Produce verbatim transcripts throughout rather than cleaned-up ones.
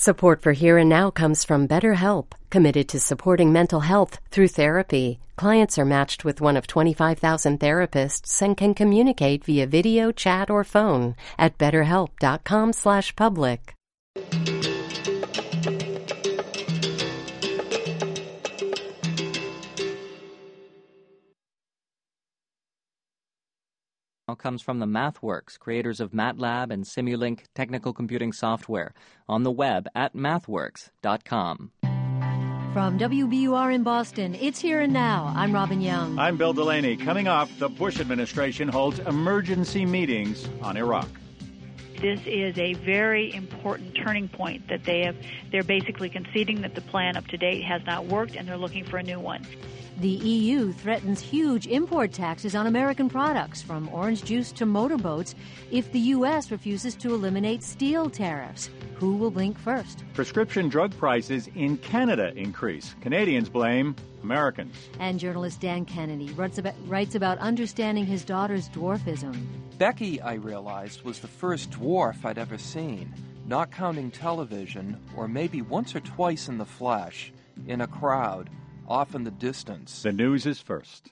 Support for Here and Now comes from BetterHelp, committed to supporting mental health through therapy. Clients are matched with one of twenty-five thousand therapists and can communicate via video, chat, or phone at betterhelp.com slash public. Comes from the MathWorks, creators of MATLAB and Simulink technical computing software, on the web at mathworks dot com. From W B U R in Boston, it's Here and Now. I'm Robin Young. I'm Bill Delaney. Coming up, the Bush administration holds emergency meetings on Iraq. This is a very important turning point that they have. They're basically conceding that the plan up to date has not worked, and they're looking for a new one. The E U threatens huge import taxes on American products, from orange juice to motorboats, if the U S refuses to eliminate steel tariffs. Who will blink first? Prescription drug prices in Canada increase. Canadians blame Americans. And journalist Dan Kennedy writes about, writes about understanding his daughter's dwarfism. Becky, I realized, was the first dwarf I'd ever seen, not counting television, or maybe once or twice in the flesh, in a crowd, off in the distance. The news is first.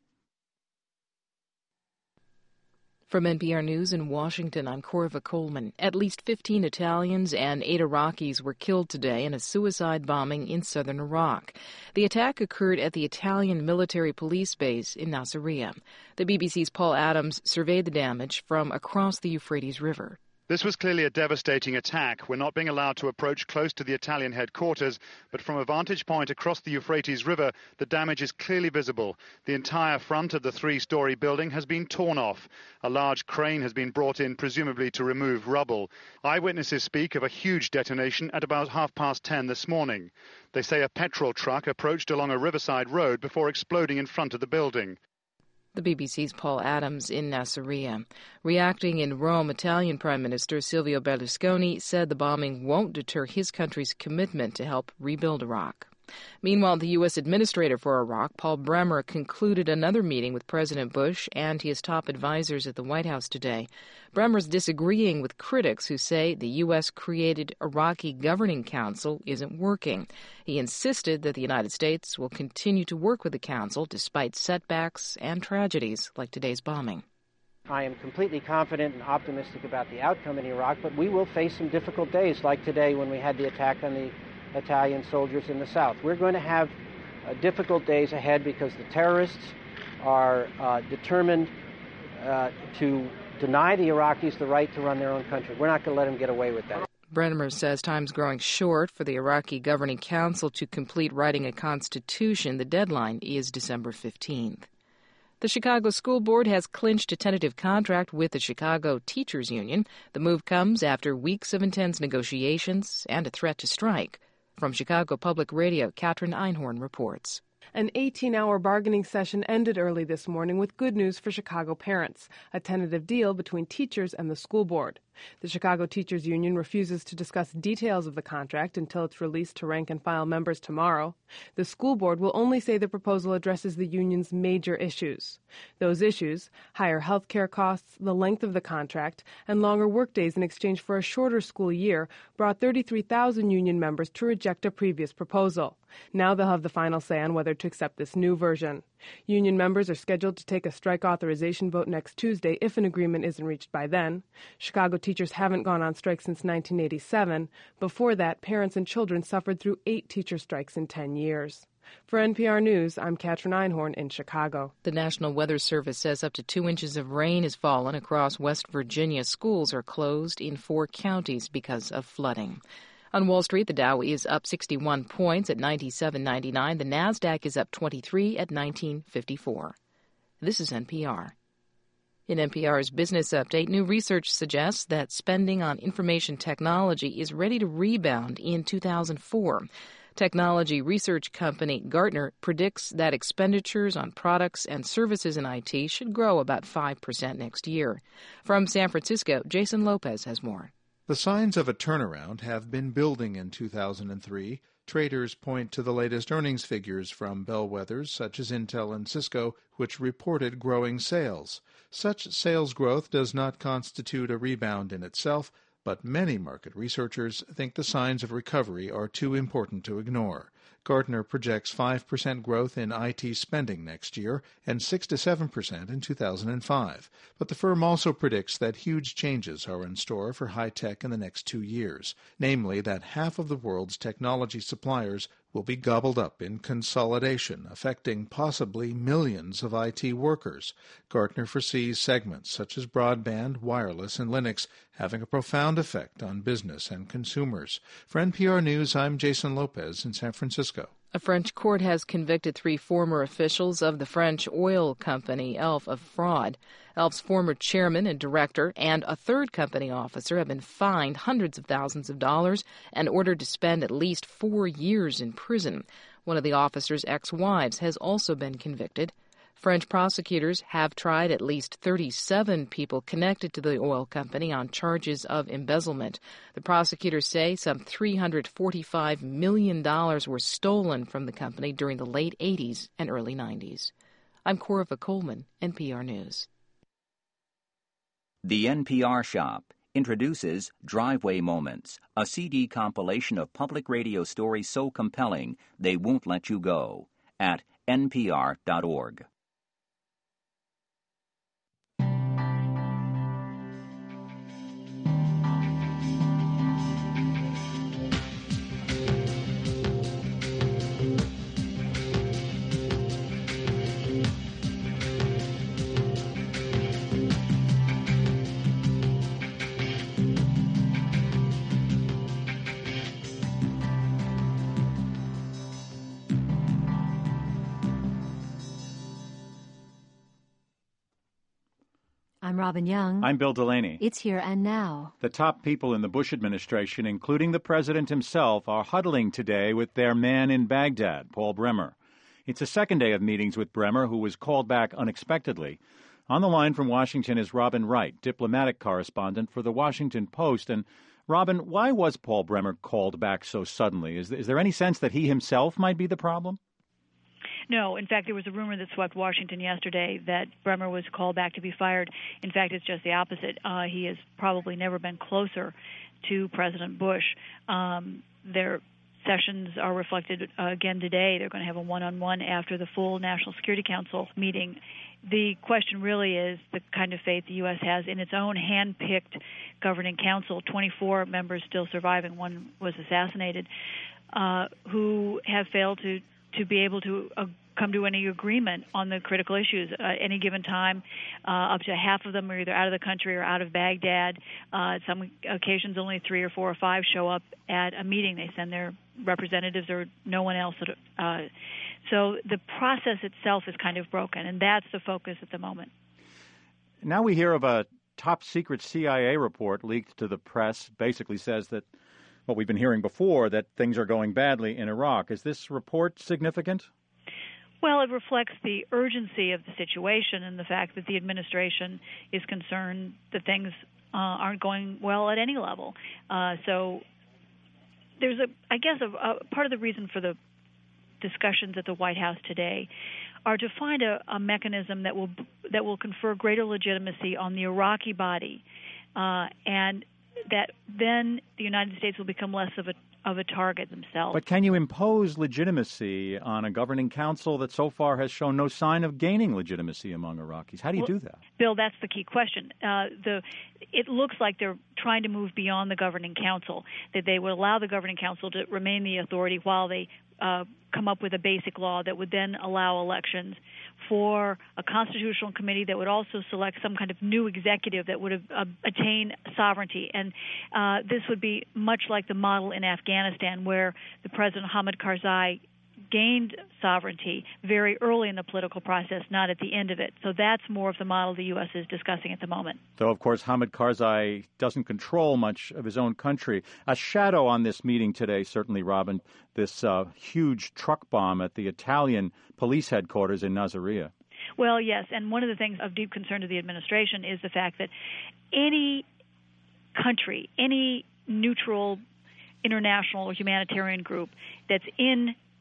From N P R News in Washington, I'm Corva Coleman. At least fifteen Italians and eight Iraqis were killed today in a suicide bombing in southern Iraq. The attack occurred at the Italian military police base in Nasiriyah. The B B C's Paul Adams surveyed the damage from across the Euphrates River. This was clearly a devastating attack. We're not being allowed to approach close to the Italian headquarters, but from a vantage point across the Euphrates River, the damage is clearly visible. The entire front of the three-story building has been torn off. A large crane has been brought in, presumably to remove rubble. Eyewitnesses speak of a huge detonation at about half past ten this morning. They say a petrol truck approached along a riverside road before exploding in front of the building. The B B C's Paul Adams in Nasiriyah. Reacting in Rome, Italian Prime Minister Silvio Berlusconi said the bombing won't deter his country's commitment to help rebuild Iraq. Meanwhile, the U S Administrator for Iraq, Paul Bremer, concluded another meeting with President Bush and his top advisors at the White House today. Bremer's disagreeing with critics who say the U S-created Iraqi Governing Council isn't working. He insisted that the United States will continue to work with the council despite setbacks and tragedies like today's bombing. I am completely confident and optimistic about the outcome in Iraq, but we will face some difficult days like today when we had the attack on the Italian soldiers in the south. We're going to have uh, difficult days ahead because the terrorists are uh, determined uh, to deny the Iraqis the right to run their own country. We're not going to let them get away with that. Bremer says time's growing short for the Iraqi Governing Council to complete writing a constitution. The deadline is December fifteenth. The Chicago School Board has clinched a tentative contract with the Chicago Teachers Union. The move comes after weeks of intense negotiations and a threat to strike. From Chicago Public Radio, Katherine Einhorn reports. An eighteen-hour bargaining session ended early this morning with good news for Chicago parents, a tentative deal between teachers and the school board. The Chicago Teachers Union refuses to discuss details of the contract until it's released to rank-and-file members tomorrow. The school board will only say the proposal addresses the union's major issues. Those issues, higher health care costs, the length of the contract, and longer workdays in exchange for a shorter school year, brought thirty-three thousand union members to reject a previous proposal. Now they'll have the final say on whether to accept this new version. Union members are scheduled to take a strike authorization vote next Tuesday if an agreement isn't reached by then. Chicago teachers haven't gone on strike since nineteen eighty-seven. Before that, parents and children suffered through eight teacher strikes in ten years. For N P R News, I'm Katherine Einhorn in Chicago. The National Weather Service says up to two inches of rain has fallen across West Virginia. Schools are closed in four counties because of flooding. On Wall Street, the Dow is up sixty-one points at ninety-seven ninety-nine. The Nasdaq is up twenty-three at nineteen fifty-four. This is N P R. In N P R's Business Update, new research suggests that spending on information technology is ready to rebound in two thousand four. Technology research company Gartner predicts that expenditures on products and services in I T should grow about five percent next year. From San Francisco, Jason Lopez has more. The signs of a turnaround have been building in two thousand three. Traders point to the latest earnings figures from bellwethers such as Intel and Cisco, which reported growing sales. Such sales growth does not constitute a rebound in itself, but many market researchers think the signs of recovery are too important to ignore. Gartner projects five percent growth in I T spending next year and six to seven percent in two thousand five. But the firm also predicts that huge changes are in store for high tech in the next two years, namely that half of the world's technology suppliers will be gobbled up in consolidation, affecting possibly millions of I T workers. Gartner foresees segments such as broadband, wireless, and Linux having a profound effect on business and consumers. For N P R News, I'm Jason Lopez in San Francisco. A French court has convicted three former officials of the French oil company E L F of fraud. E L F's former chairman and director and a third company officer have been fined hundreds of thousands of dollars and ordered to spend at least four years in prison. One of the officers' ex-wives has also been convicted. French prosecutors have tried at least thirty-seven people connected to the oil company on charges of embezzlement. The prosecutors say some three hundred forty-five million dollars were stolen from the company during the late eighties and early nineties. I'm Corifa Coleman, N P R News. The N P R Shop introduces Driveway Moments, a C D compilation of public radio stories so compelling they won't let you go, at N P R dot org. I'm Robin Young. I'm Bill Delaney. It's Here and Now. The top people in the Bush administration, including the president himself, are huddling today with their man in Baghdad, Paul Bremer. It's a second day of meetings with Bremer, who was called back unexpectedly. On the line from Washington is Robin Wright, diplomatic correspondent for The Washington Post. And, Robin, why was Paul Bremer called back so suddenly? Is, is there any sense that he himself might be the problem? No. In fact, there was a rumor that swept Washington yesterday that Bremer was called back to be fired. In fact, it's just the opposite. Uh, he has probably never been closer to President Bush. Um, their sessions are reflected uh, again today. They're going to have a one-on-one after the full National Security Council meeting. The question really is the kind of faith the U S has in its own hand-picked governing council, twenty-four members still surviving, one was assassinated, uh, who have failed to to be able to uh, come to any agreement on the critical issues. Uh, at any given time, uh, up to half of them are either out of the country or out of Baghdad. Uh, some occasions, only three or four or five show up at a meeting. They send their representatives or no one else. Uh, so the process itself is kind of broken, and that's the focus at the moment. Now we hear of a top-secret C I A report leaked to the press, basically says that what we've been hearing before, that things are going badly in Iraq. Is this report significant? Well, it reflects the urgency of the situation and the fact that the administration is concerned that things uh, aren't going well at any level. Uh, so there's a, I guess, a, a part of the reason for the discussions at the White House today are to find a, a mechanism that will that will confer greater legitimacy on the Iraqi body, uh, and that then the United States will become less of a of a target themselves. But can you impose legitimacy on a governing council that so far has shown no sign of gaining legitimacy among Iraqis? How do you well, do that? Bill, that's the key question. Uh, the it looks like they're trying to move beyond the governing council, that they would allow the governing council to remain the authority while they uh, come up with a basic law that would then allow elections for a constitutional committee that would also select some kind of new executive that would have, uh, attain sovereignty. And uh, this would be much like the model in Afghanistan, where the President Hamid Karzai gained sovereignty very early in the political process, not at the end of it. So that's more of the model the U S is discussing at the moment. Though, of course, Hamid Karzai doesn't control much of his own country. A shadow on this meeting today, certainly, Robin, this uh, huge truck bomb at the Italian police headquarters in Nasiriyah. Well, yes, and one of the things of deep concern to the administration is the fact that any country, any neutral international or humanitarian group that's in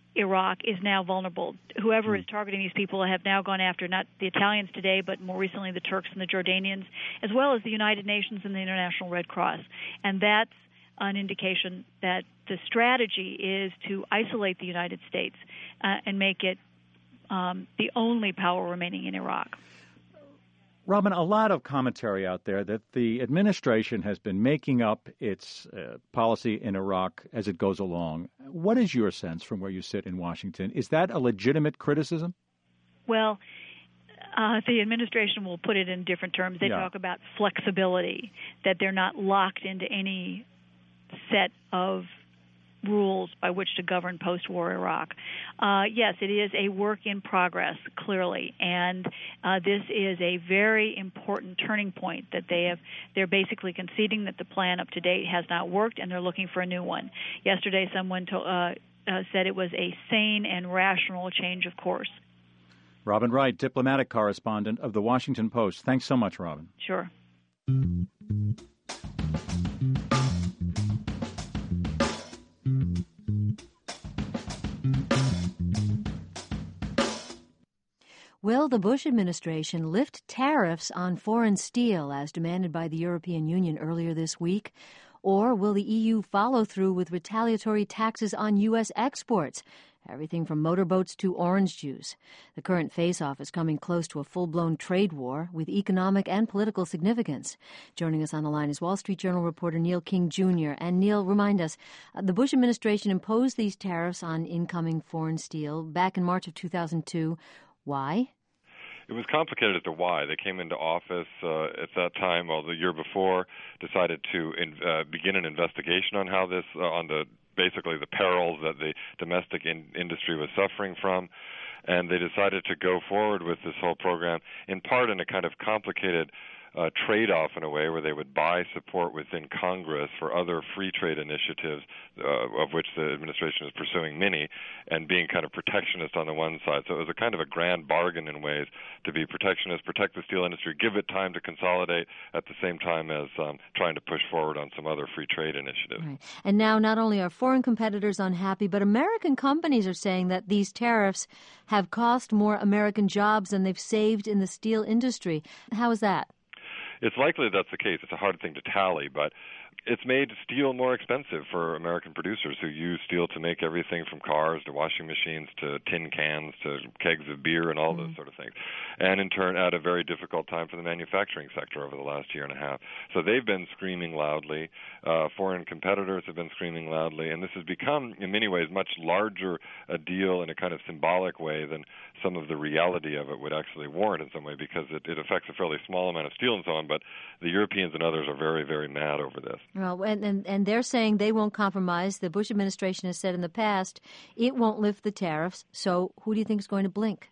Iraq is now vulnerable. Whoever is targeting these people have now gone after not the Italians today, but more recently the Turks and the Jordanians, as well as the United Nations and the International Red Cross. And that's an indication that the strategy is to isolate the United States uh, and make it um, the only power remaining in Iraq. Robin, a lot of commentary out there that the administration has been making up its uh, policy in Iraq as it goes along. What is your sense from where you sit in Washington? Is that a legitimate criticism? Well, uh, the administration will put it in different terms. They Yeah. talk about flexibility, that they're not locked into any set of rules by which to govern post-war Iraq. Uh, yes, it is a work in progress, clearly, and uh, this is a very important turning point that they have. They're basically conceding that the plan up to date has not worked, and they're looking for a new one. Yesterday, someone to, uh, uh, said it was a sane and rational change of course. Robin Wright, diplomatic correspondent of The Washington Post. Thanks so much, Robin. Sure. Will the Bush administration lift tariffs on foreign steel as demanded by the European Union earlier this week? Or will the E U follow through with retaliatory taxes on U S exports? Everything from motorboats to orange juice. The current face-off is coming close to a full-blown trade war with economic and political significance. Joining us on the line is Wall Street Journal reporter Neil King Junior And Neil, remind us, uh, the Bush administration imposed these tariffs on incoming foreign steel back in March of two thousand two. Why? It was complicated as to why. They came into office uh, at that time, well, the year before, decided to in, uh, begin an investigation on how this, uh, on the basically the perils that the domestic in- industry was suffering from. And they decided to go forward with this whole program, in part in a kind of complicated uh, trade-off in a way where they would buy support within Congress for other free trade initiatives, uh, of which the administration is pursuing many, and being kind of protectionist on the one side. So it was a kind of a grand bargain in ways to be protectionist, protect the steel industry, give it time to consolidate at the same time as um, trying to push forward on some other free trade initiatives. Right. And now not only are foreign competitors unhappy, but American companies are saying that these tariffs have cost more American jobs than they've saved in the steel industry. How is that? It's likely that's the case. It's a hard thing to tally, but it's made steel more expensive for American producers who use steel to make everything from cars to washing machines to tin cans to kegs of beer and all mm-hmm. those sort of things. And in turn, at a very difficult time for the manufacturing sector over the last year and a half. So they've been screaming loudly. Uh, foreign competitors have been screaming loudly. And this has become, in many ways, much larger a deal in a kind of symbolic way than some of the reality of it would actually warrant in some way, because it, it affects a fairly small amount of steel and so on. But the Europeans and others are very, very mad over this. Well, and, and, and they're saying they won't compromise. The Bush administration has said in the past it won't lift the tariffs. So who do you think is going to blink?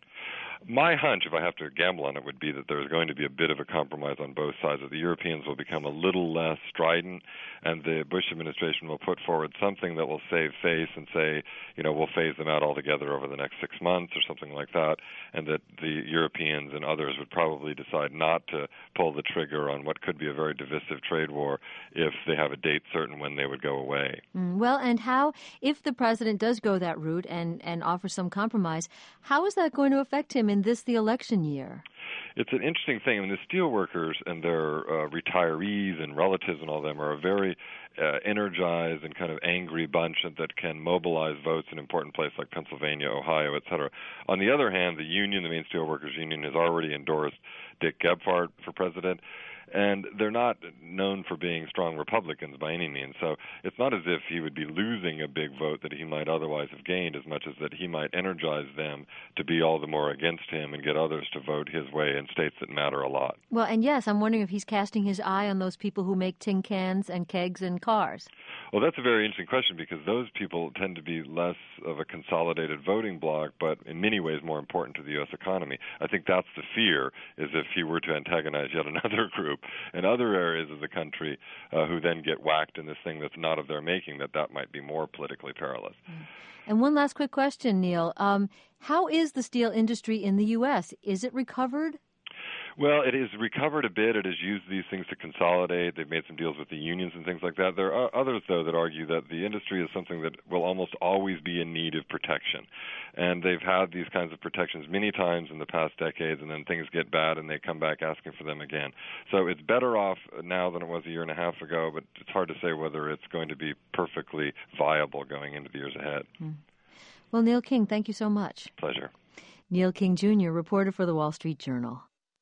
My hunch, if I have to gamble on it, would be that there's going to be a bit of a compromise on both sides. That the Europeans will become a little less strident, and the Bush administration will put forward something that will save face and say, you know, we'll phase them out altogether over the next six months or something like that, and that the Europeans and others would probably decide not to pull the trigger on what could be a very divisive trade war if they have a date certain when they would go away. Mm, well, and how, if the president does go that route and, and offer some compromise, how is that going to affect him in this, the election year? It's an interesting thing. I mean, the steelworkers and their uh, retirees and relatives and all of them are a very uh, energized and kind of angry bunch that can mobilize votes in important places like Pennsylvania, Ohio, et cetera. On the other hand, the union, the main steelworkers union, has already endorsed Dick Gephardt for president. And they're not known for being strong Republicans by any means. So it's not as if he would be losing a big vote that he might otherwise have gained, as much as that he might energize them to be all the more against him and get others to vote his way in states that matter a lot. Well, and yes, I'm wondering if he's casting his eye on those people who make tin cans and kegs and cars. Well, that's a very interesting question, because those people tend to be less of a consolidated voting bloc, but in many ways more important to the U S economy. I think that's the fear, is if he were to antagonize yet another group in other areas of the country uh, who then get whacked in this thing that's not of their making, that that might be more politically perilous. And one last quick question, Neil. Um, how is the steel industry in the U S? Is it recovered? Well, it has recovered a bit. It has used these things to consolidate. They've made some deals with the unions and things like that. There are others, though, that argue that the industry is something that will almost always be in need of protection. And they've had these kinds of protections many times in the past decades, and then things get bad and they come back asking for them again. So it's better off now than it was a year and a half ago, but it's hard to say whether it's going to be perfectly viable going into the years ahead. Mm. Well, Neil King, thank you so much. Pleasure. Neil King, Junior, reporter for the Wall Street Journal.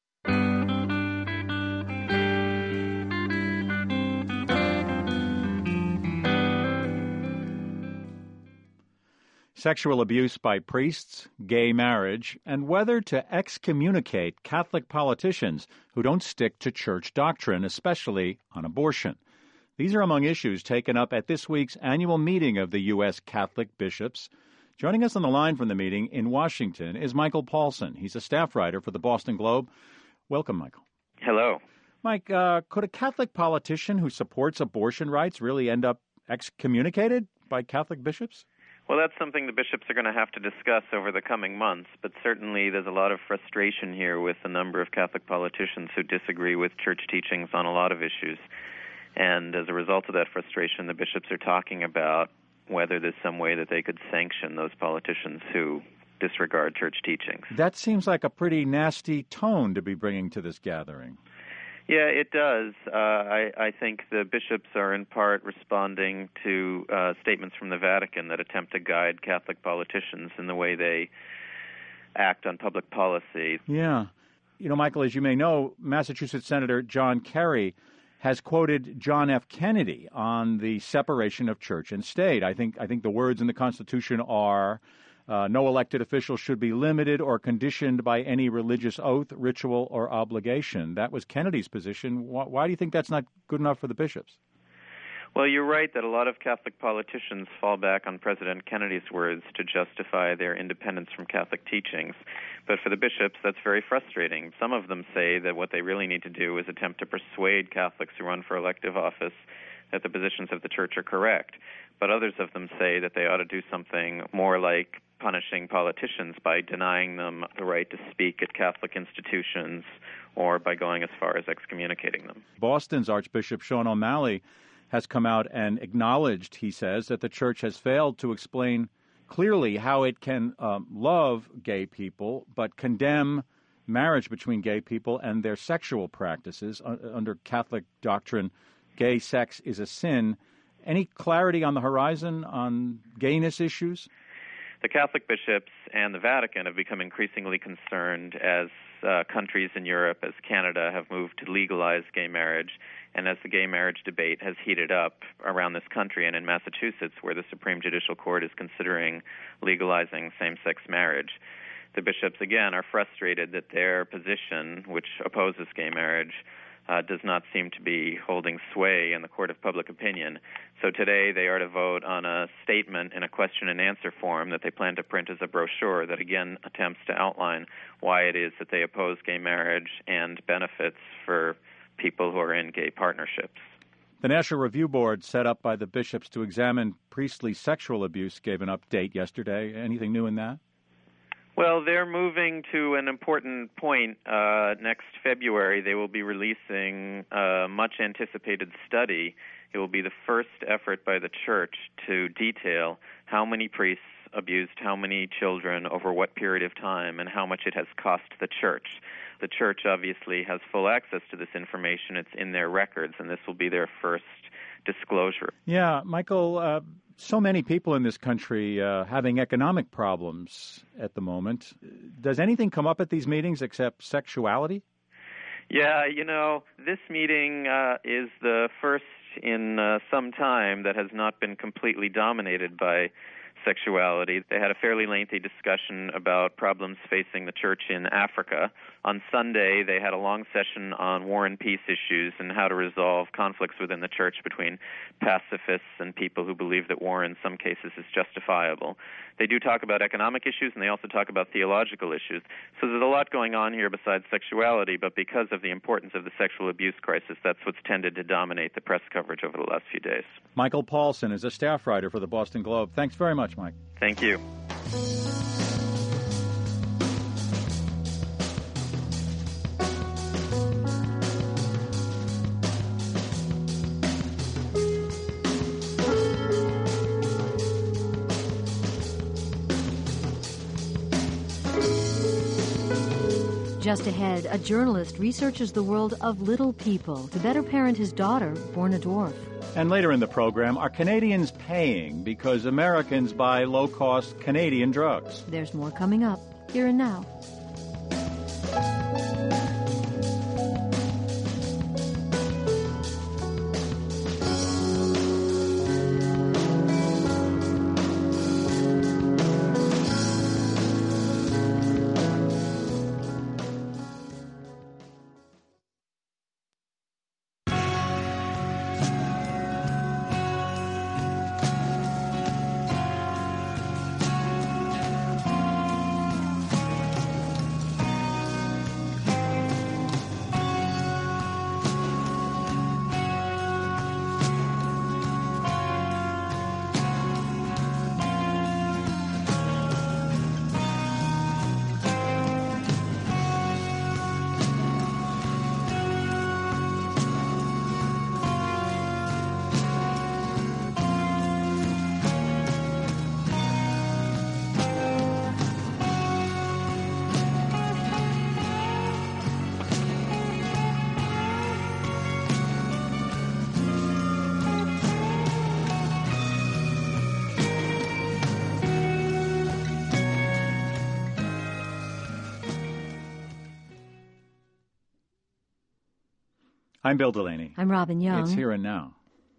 Sexual abuse by priests, gay marriage, and whether to excommunicate Catholic politicians who don't stick to church doctrine, especially on abortion. These are among issues taken up at this week's annual meeting of the U S Catholic bishops. Joining us on the line from the meeting in Washington is Michael Paulson. He's a staff writer for the Boston Globe. Welcome, Michael. Hello. Mike, uh, could a Catholic politician who supports abortion rights really end up excommunicated by Catholic bishops? Well, that's something the bishops are going to have to discuss over the coming months, but certainly there's a lot of frustration here with a number of Catholic politicians who disagree with church teachings on a lot of issues. And as a result of that frustration, the bishops are talking about whether there's some way that they could sanction those politicians who disregard church teachings. That seems like a pretty nasty tone to be bringing to this gathering. Yeah, it does. Uh, I, I think the bishops are in part responding to uh, statements from the Vatican that attempt to guide Catholic politicians in the way they act on public policy. Yeah. You know, Michael, as you may know, Massachusetts Senator John Kerry has quoted John F. Kennedy on the separation of church and state. I think I think the words in the Constitution are, uh, no elected official should be limited or conditioned by any religious oath, ritual, or obligation. That was Kennedy's position. Why, why do you think that's not good enough for the bishops? Well, you're right that a lot of Catholic politicians fall back on President Kennedy's words to justify their independence from Catholic teachings. But for the bishops, that's very frustrating. Some of them say that what they really need to do is attempt to persuade Catholics who run for elective office that the positions of the Church are correct. But others of them say that they ought to do something more like punishing politicians by denying them the right to speak at Catholic institutions or by going as far as excommunicating them. Boston's Archbishop Sean O'Malley has come out and acknowledged, he says, that the Church has failed to explain clearly how it can um, love gay people but condemn marriage between gay people and their sexual practices. Uh, under Catholic doctrine, gay sex is a sin. Any clarity on the horizon on gayness issues? The Catholic bishops and the Vatican have become increasingly concerned as uh, countries in Europe, as Canada, have moved to legalize gay marriage, and as the gay marriage debate has heated up around this country and in Massachusetts, where the Supreme Judicial Court is considering legalizing same-sex marriage. The bishops, again, are frustrated that their position, which opposes gay marriage, Uh, does not seem to be holding sway in the court of public opinion. So today they are to vote on a statement in a question and answer form that they plan to print as a brochure that again attempts to outline why it is that they oppose gay marriage and benefits for people who are in gay partnerships. The National Review Board, set up by the bishops to examine priestly sexual abuse, gave an update yesterday. Anything new in that? Well, they're moving to an important point. Uh, next February, they will be releasing a much-anticipated study. It will be the first effort by the Church to detail how many priests abused how many children over what period of time and how much it has cost the Church. The Church obviously has full access to this information. It's in their records, and this will be their first disclosure. Yeah, Michael, uh, so many people in this country uh, having economic problems at the moment. Does anything come up at these meetings except sexuality? Yeah, you know, this meeting uh, is the first in uh, some time that has not been completely dominated by sexuality. They had a fairly lengthy discussion about problems facing the Church in Africa. On Sunday, they had a long session on war and peace issues and how to resolve conflicts within the Church between pacifists and people who believe that war in some cases is justifiable. They do talk about economic issues, and they also talk about theological issues. So there's a lot going on here besides sexuality, but because of the importance of the sexual abuse crisis, that's what's tended to dominate the press coverage over the last few days. Michael Paulson is a staff writer for the Boston Globe. Thanks very much, Mike. Thank you. Just ahead, a journalist researches the world of little people to better parent his daughter, born a dwarf. And later in the program, are Canadians paying because Americans buy low-cost Canadian drugs? There's more coming up, here and now. I'm Bill Delaney. I'm Robin Young. It's Here and Now.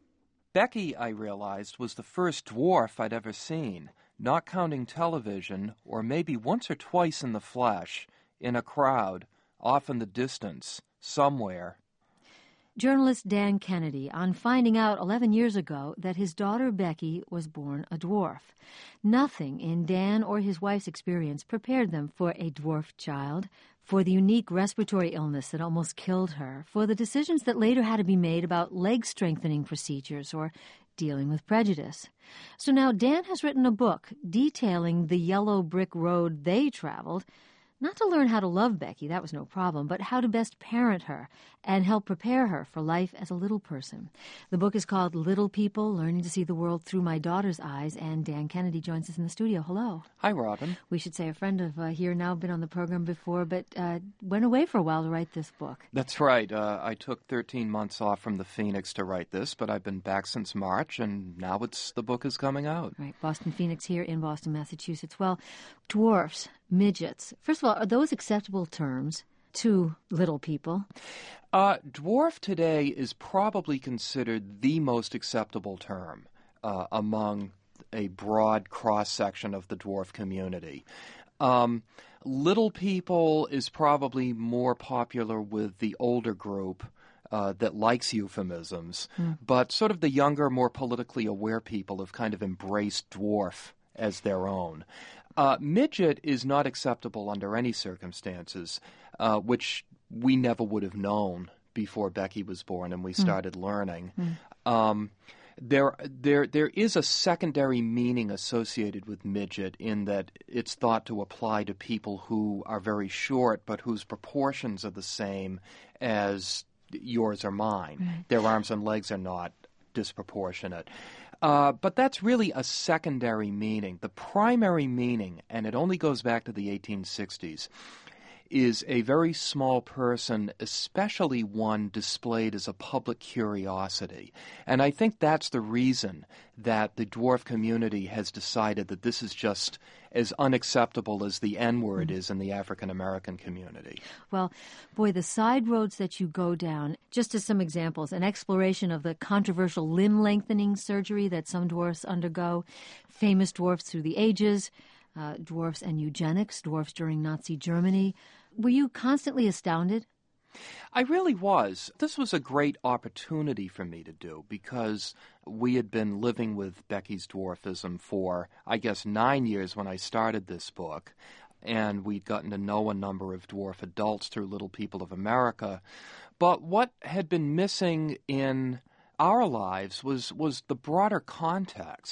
Becky, I realized, was the first dwarf I'd ever seen, not counting television, or maybe once or twice in the flesh, in a crowd, off in the distance, somewhere. Journalist Dan Kennedy on finding out eleven years ago that his daughter Becky was born a dwarf. Nothing in Dan or his wife's experience prepared them for a dwarf child, for the unique respiratory illness that almost killed her, for the decisions that later had to be made about leg-strengthening procedures or dealing with prejudice. So now Dan has written a book detailing the yellow brick road they traveled, not to learn how to love Becky, that was no problem, but how to best parent her and help prepare her for life as a little person. The book is called Little People, Learning to See the World Through My Daughter's Eyes, and Dan Kennedy joins us in the studio. Hello. Hi, Robin. We should say a friend of uh, Here Now, been on the program before, but uh, went away for a while to write this book. That's right. Uh, I took thirteen months off from the Phoenix to write this, but I've been back since March, and now it's the book is coming out. Right, Boston Phoenix here in Boston, Massachusetts. Well, dwarfs, midgets. First of all, are those acceptable terms to little people? Uh, dwarf today is probably considered the most acceptable term uh, among a broad cross-section of the dwarf community. Um, little people is probably more popular with the older group uh, that likes euphemisms, mm. but sort of the younger, more politically aware people have kind of embraced dwarf as their own. Uh, midget is not acceptable under any circumstances, uh, which we never would have known before Becky was born and we started mm. learning. Mm. Um, there, there, there is a secondary meaning associated with midget in that it's thought to apply to people who are very short but whose proportions are the same as yours or mine. Right. Their arms and legs are not disproportionate. Uh, but that's really a secondary meaning. The primary meaning, and it only goes back to the eighteen sixties, is a very small person, especially one displayed as a public curiosity. And I think that's the reason that the dwarf community has decided that this is just as unacceptable as the N-word is in the African-American community. Well, boy, the side roads that you go down, just as some examples, an exploration of the controversial limb-lengthening surgery that some dwarfs undergo, famous dwarfs through the ages, uh, dwarfs and eugenics, dwarfs during Nazi Germany. Were you constantly astounded? I really was. This was a great opportunity for me to do because we had been living with Becky's dwarfism for, I guess, nine years when I started this book, and we'd gotten to know a number of dwarf adults through Little People of America. But what had been missing in our lives was, was the broader context.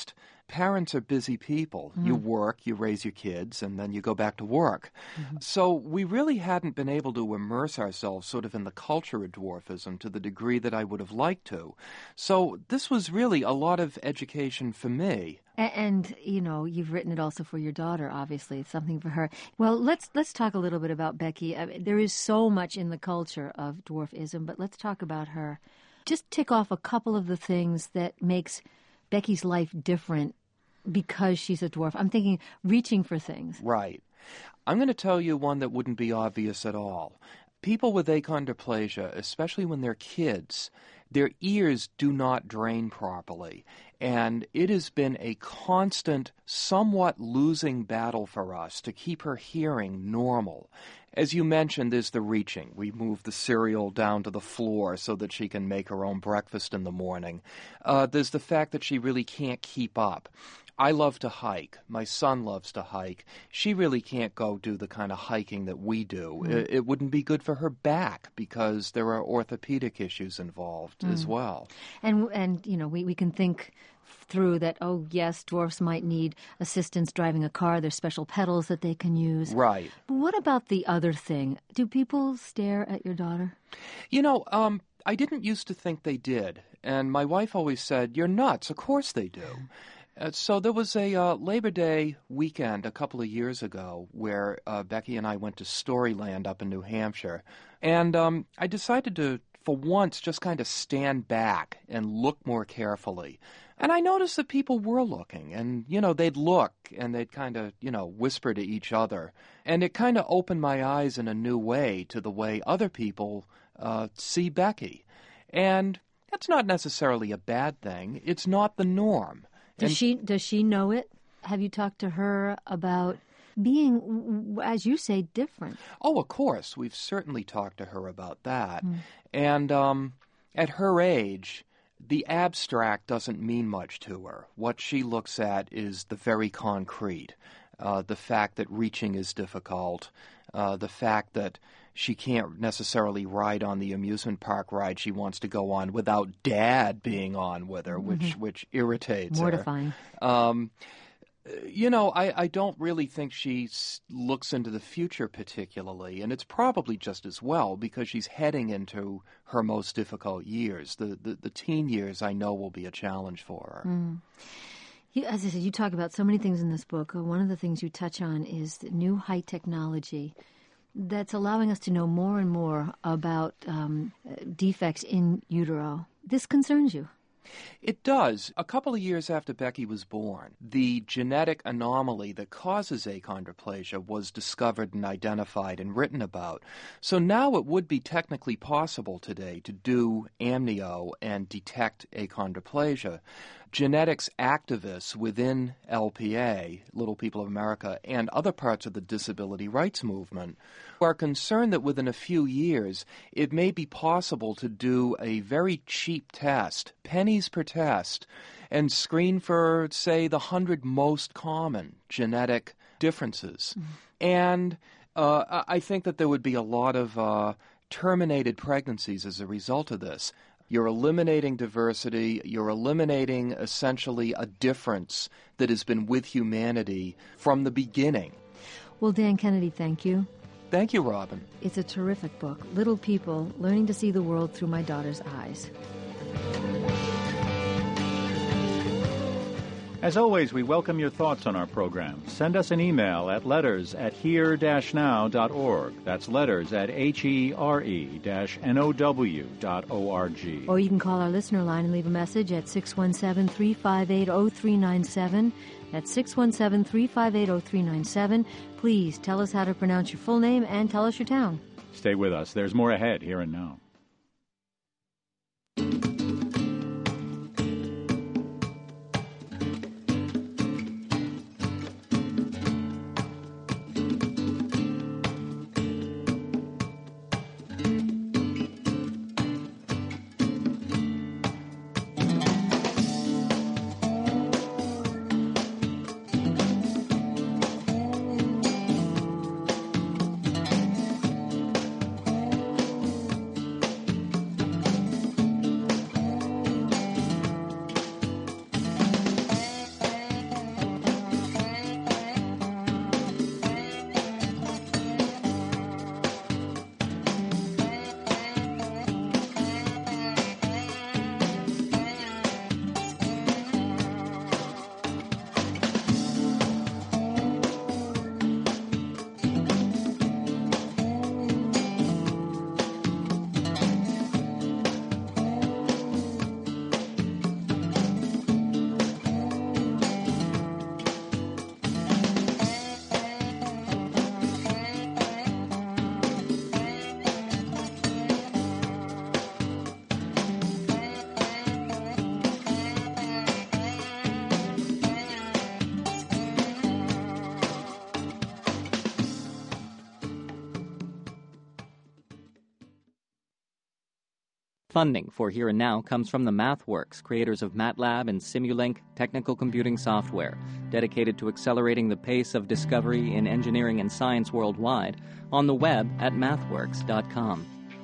parents are busy people. Mm-hmm. You work, you raise your kids, and then you go back to work. Mm-hmm. So we really hadn't been able to immerse ourselves sort of in the culture of dwarfism to the degree that I would have liked to. So this was really a lot of education for me. And, and, you know, you've written it also for your daughter, obviously. It's something for her. Well, let's let's talk a little bit about Becky. I mean, there is so much in the culture of dwarfism, but let's talk about her. Just tick off a couple of the things that makes Becky's life different because she's a dwarf. I'm thinking reaching for things. Right. I'm going to tell you one that wouldn't be obvious at all. People with achondroplasia, especially when they're kids, their ears do not drain properly. And it has been a constant, somewhat losing battle for us to keep her hearing normal. As you mentioned, there's the reaching. We move the cereal down to the floor so that she can make her own breakfast in the morning. Uh, there's the fact that she really can't keep up. I love to hike. My son loves to hike. She really can't go do the kind of hiking that we do. Mm. It, it wouldn't be good for her back because there are orthopedic issues involved mm. as well. And, and you know, we, we can think through that, oh, yes, dwarfs might need assistance driving a car. There's special pedals that they can use. Right. But what about the other thing? Do people stare at your daughter? You know, um, I didn't used to think they did. And my wife always said, you're nuts. Of course they do. Uh, so there was a uh, Labor Day weekend a couple of years ago where uh, Becky and I went to Storyland up in New Hampshire. And um, I decided to, for once, just kind of stand back and look more carefully. And I noticed that people were looking. And, you know, they'd look and they'd kind of, you know, whisper to each other. And it kind of opened my eyes in a new way to the way other people uh, see Becky. And that's not necessarily a bad thing. It's not the norm. Does and, she does she know it? Have you talked to her about being, as you say, different? Oh, of course. We've certainly talked to her about that. Mm. And um, at her age, the abstract doesn't mean much to her. What she looks at is the very concrete, uh, the fact that reaching is difficult, uh, the fact that she can't necessarily ride on the amusement park ride she wants to go on without Dad being on with her, which mm-hmm. which irritates Mortifying. her. Mortifying. Um, you know, I, I don't really think she looks into the future particularly, and it's probably just as well because she's heading into her most difficult years. The, the, the teen years, I know, will be a challenge for her. Mm. You, as I said, you talk about so many things in this book. One of the things you touch on is the new high technology that's allowing us to know more and more about um, defects in utero. This concerns you. It does. A couple of years after Becky was born, the genetic anomaly that causes achondroplasia was discovered and identified and written about. So now it would be technically possible today to do amnio and detect achondroplasia. Genetics activists within L P A, Little People of America, and other parts of the disability rights movement are concerned that within a few years it may be possible to do a very cheap test, pennies per test, and screen for, say, the hundred most common genetic differences. Mm-hmm. And uh, I think that there would be a lot of uh, terminated pregnancies as a result of this. You're eliminating diversity. You're eliminating essentially a difference that has been with humanity from the beginning. Well, Dan Kennedy, thank you. Thank you, Robin. It's a terrific book, Little People, Learning to See the World Through My Daughter's Eyes. As always, we welcome your thoughts on our program. Send us an email at letters at here dash now dot org. That's letters at H E R E dash N O W dot O R G. Or you can call our listener line and leave a message at six one seven, three five eight, zero three nine seven. That's six one seven, three five eight, zero three nine seven. Please tell us how to pronounce your full name and tell us your town. Stay with us. There's more ahead here and now. Funding for Here and Now comes from the MathWorks, creators of MATLAB and Simulink technical computing software, dedicated to accelerating the pace of discovery in engineering and science worldwide, on the web at mathworks dot com.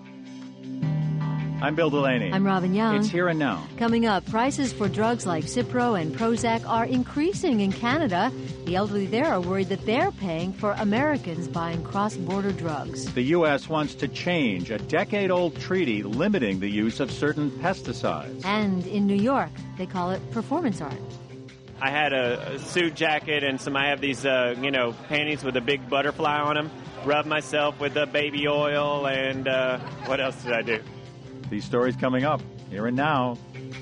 I'm Bill Delaney. I'm Robin Young. It's Here and Now. Coming up, prices for drugs like Cipro and Prozac are increasing in Canada. The elderly there are worried that they're paying for Americans buying cross-border drugs. The U S wants to change a decade-old treaty limiting the use of certain pesticides. And in New York, they call it performance art. I had a, a suit jacket and some. I have these, uh, you know, panties with a big butterfly on them. Rub myself with the baby oil, and uh, what else did I do? These stories coming up, Here and Now.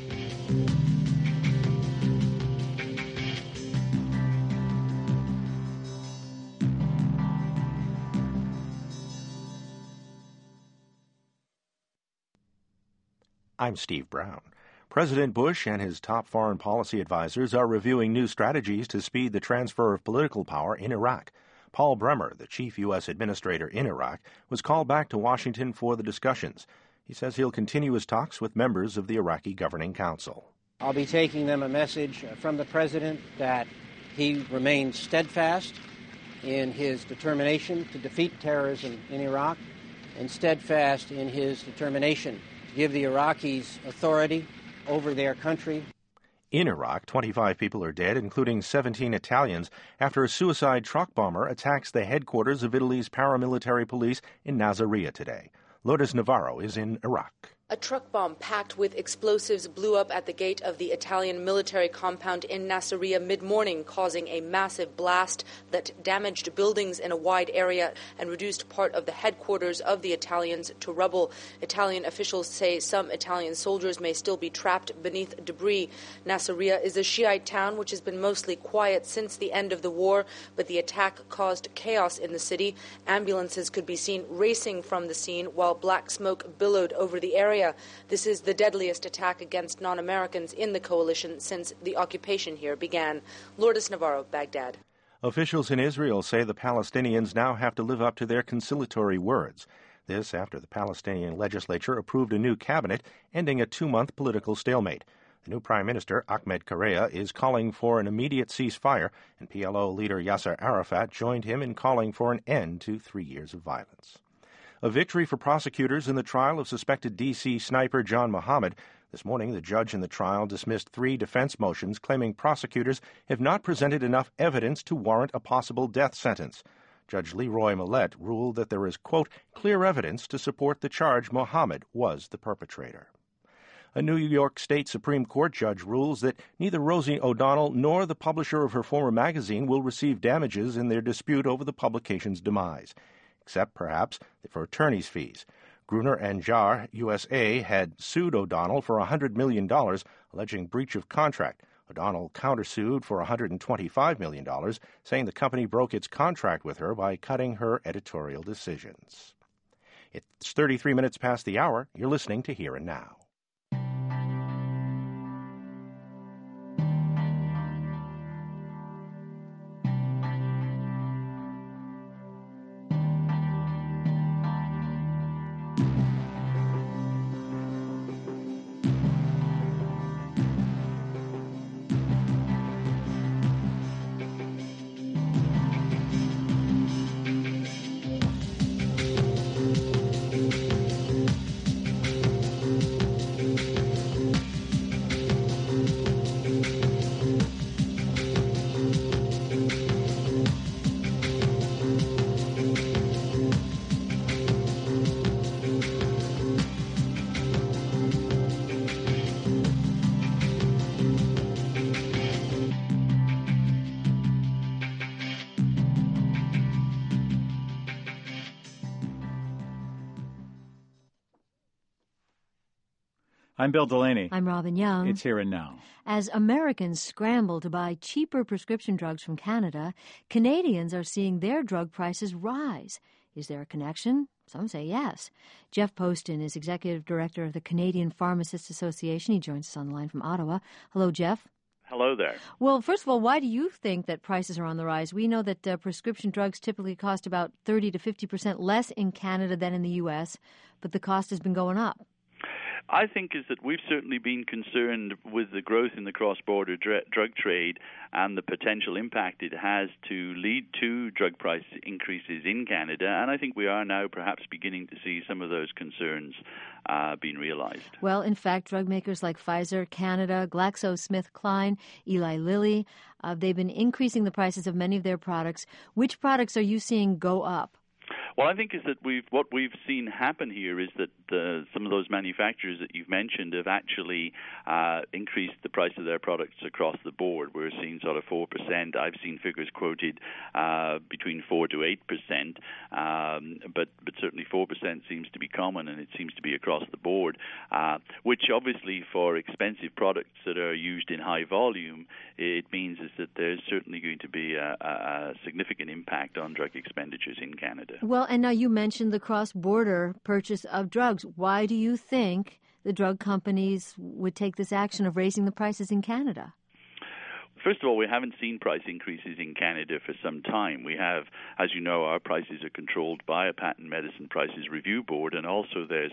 I'm Steve Brown. President Bush and his top foreign policy advisors are reviewing new strategies to speed the transfer of political power in Iraq. Paul Bremer, the chief U S administrator in Iraq, was called back to Washington for the discussions. He says he'll continue his talks with members of the Iraqi Governing Council. I'll be taking them a message from the president that he remains steadfast in his determination to defeat terrorism in Iraq and steadfast in his determination to give the Iraqis authority over their country. In Iraq, twenty-five people are dead, including seventeen Italians, after a suicide truck bomber attacks the headquarters of Italy's paramilitary police in Nasiriyah today. Lourdes Navarro is in Iraq. A truck bomb packed with explosives blew up at the gate of the Italian military compound in Nasiriyah mid-morning, causing a massive blast that damaged buildings in a wide area and reduced part of the headquarters of the Italians to rubble. Italian officials say some Italian soldiers may still be trapped beneath debris. Nasiriyah is a Shiite town which has been mostly quiet since the end of the war, but the attack caused chaos in the city. Ambulances could be seen racing from the scene while black smoke billowed over the area. This is the deadliest attack against non-Americans in the coalition since the occupation here began. Lourdes Navarro, Baghdad. Officials in Israel say the Palestinians now have to live up to their conciliatory words. This after the Palestinian legislature approved a new cabinet, ending a two-month political stalemate. The new Prime Minister, Ahmed Correa, is calling for an immediate ceasefire, and P L O leader Yasser Arafat joined him in calling for an end to three years of violence. A victory for prosecutors in the trial of suspected D C sniper John Muhammad. This morning, the judge in the trial dismissed three defense motions claiming prosecutors have not presented enough evidence to warrant a possible death sentence. Judge Leroy Millett ruled that there is, quote, clear evidence to support the charge Muhammad was the perpetrator. A New York State Supreme Court judge rules that neither Rosie O'Donnell nor the publisher of her former magazine will receive damages in their dispute over the publication's demise, except perhaps for attorney's fees. Gruner and Jahr U S A had sued O'Donnell for one hundred million dollars, alleging breach of contract. O'Donnell countersued for one hundred twenty-five million dollars, saying the company broke its contract with her by cutting her editorial decisions. It's thirty-three minutes past the hour. You're listening to Here and Now. I'm Bill Delaney. I'm Robin Young. It's Here and Now. As Americans scramble to buy cheaper prescription drugs from Canada, Canadians are seeing their drug prices rise. Is there a connection? Some say yes. Jeff Poston is Executive Director of the Canadian Pharmacists Association. He joins us on the line from Ottawa. Hello, Jeff. Hello there. Well, first of all, why do you think that prices are on the rise? We know that uh, prescription drugs typically cost about thirty to fifty percent less in Canada than in the U S, but the cost has been going up. I think is that we've certainly been concerned with the growth in the cross-border dr- drug trade and the potential impact it has to lead to drug price increases in Canada, and I think we are now perhaps beginning to see some of those concerns uh, being realized. Well, in fact, drug makers like Pfizer, Canada, GlaxoSmithKline, Eli Lilly, uh, they've been increasing the prices of many of their products. Which products are you seeing go up? Well, I think is that we've what we've seen happen here is that uh, some of those manufacturers that you've mentioned have actually uh, increased the price of their products across the board. We're seeing sort of four percent. I've seen figures quoted uh, between four to eight percent, um, but but certainly four percent seems to be common, and it seems to be across the board. Uh, which obviously for expensive products that are used in high volume, it means is that there's certainly going to be a, a significant impact on drug expenditures in Canada. Well, and now you mentioned the cross-border purchase of drugs. Why do you think the drug companies would take this action of raising the prices in Canada? First of all, we haven't seen price increases in Canada for some time. We have, as you know, our prices are controlled by a Patent Medicine Prices Review Board, and also there's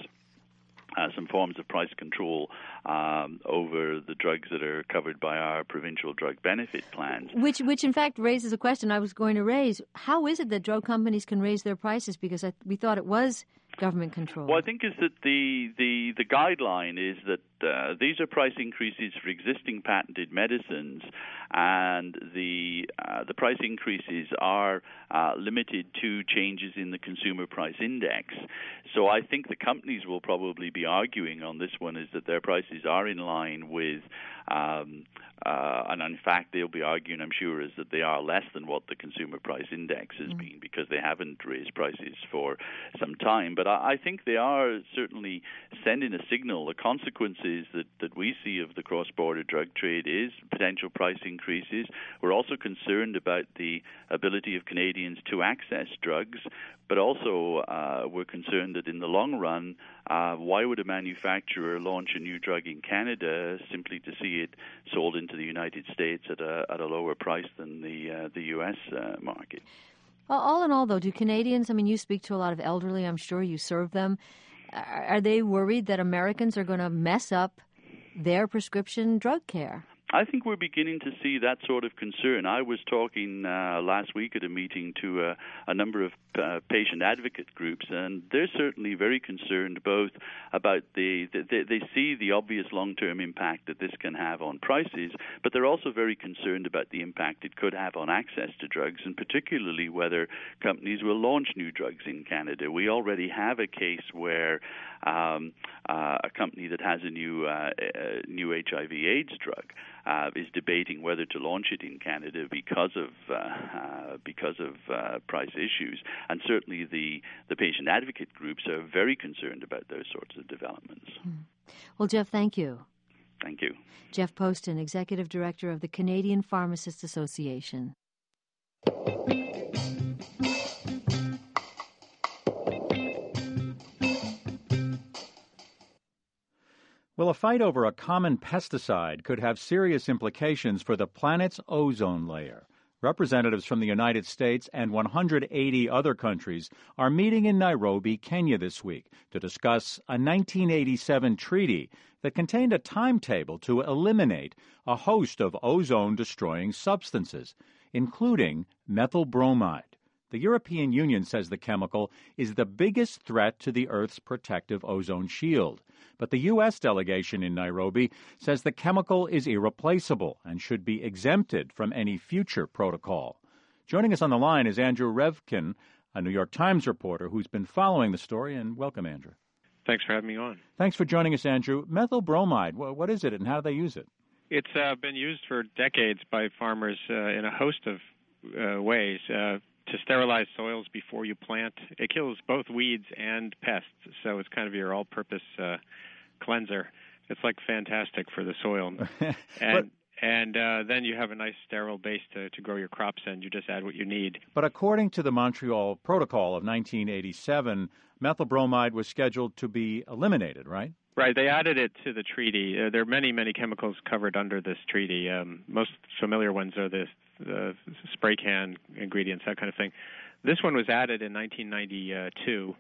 Uh, some forms of price control um, over the drugs that are covered by our provincial drug benefit plans. Which, which in fact, raises a question I was going to raise. How is it that drug companies can raise their prices? Because I, we thought it was government control. Well, I think is that the, the, the guideline is that uh, these are price increases for existing patented medicines, and the uh, the price increases are uh, limited to changes in the consumer price index. So I think the companies will probably be arguing on this one is that their prices are in line with, um, uh, and in fact they'll be arguing, I'm sure, is that they are less than what the consumer price index has mm. been, because they haven't raised prices for some time. But I, I think they are certainly sending a signal. The consequences that, that we see of the cross-border drug trade is potential price increases. We're also concerned about the ability of Canadians to access drugs, but also uh, we're concerned that in the long run, uh, why would a manufacturer launch a new drug in Canada simply to see it sold into the United States at a at a lower price than the uh, the U S uh, market? Well, all in all, though, do Canadians, I mean, you speak to a lot of elderly, I'm sure you serve them. Are they worried that Americans are going to mess up their prescription drug care? I think we're beginning to see that sort of concern. I was talking uh, last week at a meeting to uh, a number of uh, patient advocate groups, and they're certainly very concerned both about the, the they, they see the obvious long-term impact that this can have on prices, but they're also very concerned about the impact it could have on access to drugs, and particularly whether companies will launch new drugs in Canada. We already have a case where um, uh, a company that has a new uh, a new H I V AIDS drug Uh, is debating whether to launch it in Canada because of uh, uh, because of uh, price issues, and certainly the the patient advocate groups are very concerned about those sorts of developments. Hmm. Well, Jeff, thank you. Thank you. Jeff Poston, Executive Director of the Canadian Pharmacists Association. Well, a fight over a common pesticide could have serious implications for the planet's ozone layer. Representatives from the United States and one hundred eighty other countries are meeting in Nairobi, Kenya this week to discuss a nineteen eighty-seven treaty that contained a timetable to eliminate a host of ozone-destroying substances, including methyl bromide. The European Union says the chemical is the biggest threat to the Earth's protective ozone shield. But the U S delegation in Nairobi says the chemical is irreplaceable and should be exempted from any future protocol. Joining us on the line is Andrew Revkin, a New York Times reporter who's been following the story. And welcome, Andrew. Thanks for having me on. Thanks for joining us, Andrew. Methyl bromide, what is it and how do they use it? It's uh, been used for decades by farmers uh, in a host of uh, ways. Uh, to sterilize soils before you plant. It kills both weeds and pests, so it's kind of your all-purpose uh, cleanser. It's like fantastic for the soil. and but, and uh, then you have a nice sterile base to, to grow your crops in. You just add what you need. But according to the Montreal Protocol of nineteen eighty-seven, methyl bromide was scheduled to be eliminated, right? Right. They added it to the treaty. Uh, there are many, many chemicals covered under this treaty. Um, most familiar ones are the, the spray can ingredients, that kind of thing. This one was added in nineteen ninety-two,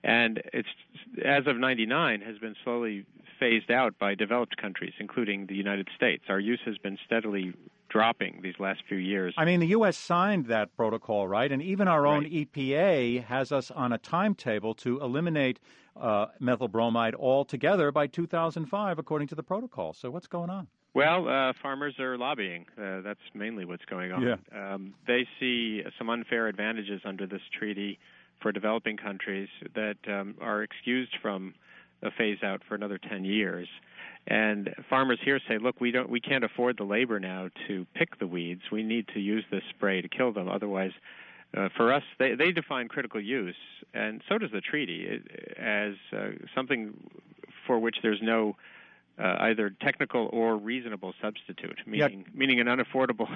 And it's, as of ninety-nine, has been slowly phased out by developed countries, including the United States. Our use has been steadily dropping these last few years. I mean, the U S signed that protocol, right? And even our own right. E P A has us on a timetable to eliminate uh, methyl bromide altogether by two thousand five, according to the protocol. So what's going on? Well, uh, farmers are lobbying. Uh, that's mainly what's going on. Yeah. Um, they see some unfair advantages under this treaty for developing countries that um, are excused from a phase out for another ten years. And farmers here say, look, we don't, we can't afford the labor now to pick the weeds. We need to use this spray to kill them. Otherwise, uh, for us, they, they define critical use, and so does the treaty, as uh, something for which there's no uh, either technical or reasonable substitute, meaning yeah. meaning an unaffordable,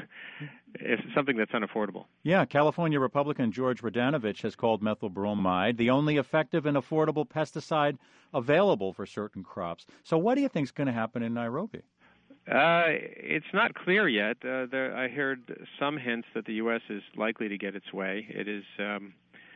if something that's unaffordable. Yeah, California Republican George Radanovich has called methyl bromide the only effective and affordable pesticide available for certain crops. So what do you think is going to happen in Nairobi? Uh, it's not clear yet. Uh, there, I heard some hints that the U S is likely to get its way. It is, um,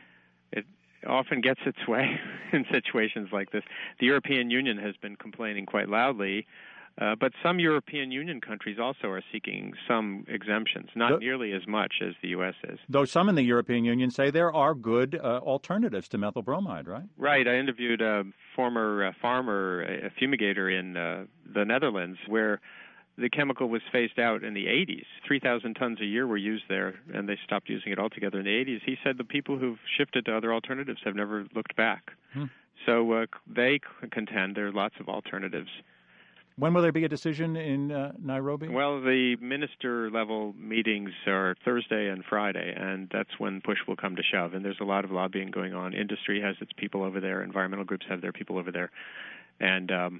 it often gets its way in situations like this. The European Union has been complaining quite loudly, uh, but some European Union countries also are seeking some exemptions, not the, nearly as much as the U S is. Though some in the European Union say there are good uh, alternatives to methyl bromide, right? Right. I interviewed a former uh, farmer, a fumigator in uh, the Netherlands, where the chemical was phased out in the eighties. three thousand tons a year were used there, and they stopped using it altogether in the eighties. He said the people who've shifted to other alternatives have never looked back. Hmm. So uh, they contend there are lots of alternatives. When will there be a decision in uh, Nairobi? Well, the minister-level meetings are Thursday and Friday, and that's when push will come to shove. And there's a lot of lobbying going on. Industry has its people over there. Environmental groups have their people over there. And um,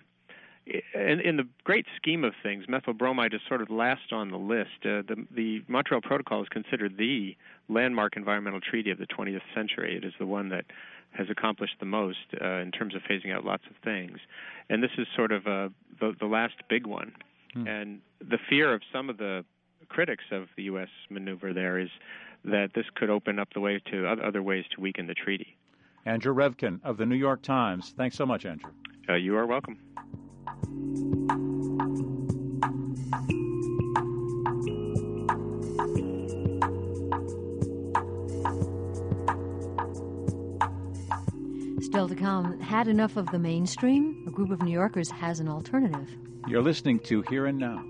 in, in the great scheme of things, methyl bromide is sort of last on the list. Uh, the, the Montreal Protocol is considered the landmark environmental treaty of the twentieth century. It is the one that has accomplished the most uh, in terms of phasing out lots of things. And this is sort of uh, the, the last big one. Hmm. And the fear of some of the critics of the U S maneuver there is that this could open up the way to other ways to weaken the treaty. Andrew Revkin of the New York Times. Thanks so much, Andrew. Uh, you are welcome. Still to come, had enough of the mainstream? A group of New Yorkers has an alternative. You're listening to Here and Now.